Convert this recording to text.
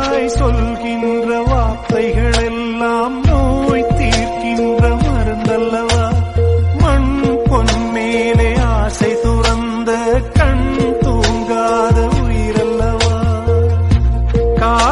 தாய் சொல்கின்ற வார்த்தைகள் எல்லாம் நோய் தீர்க்கின்ற மருந்தல்லவா. மண் பொன் மேலே ஆசை துறந்த கண் தூங்காத உயிரல்லவா.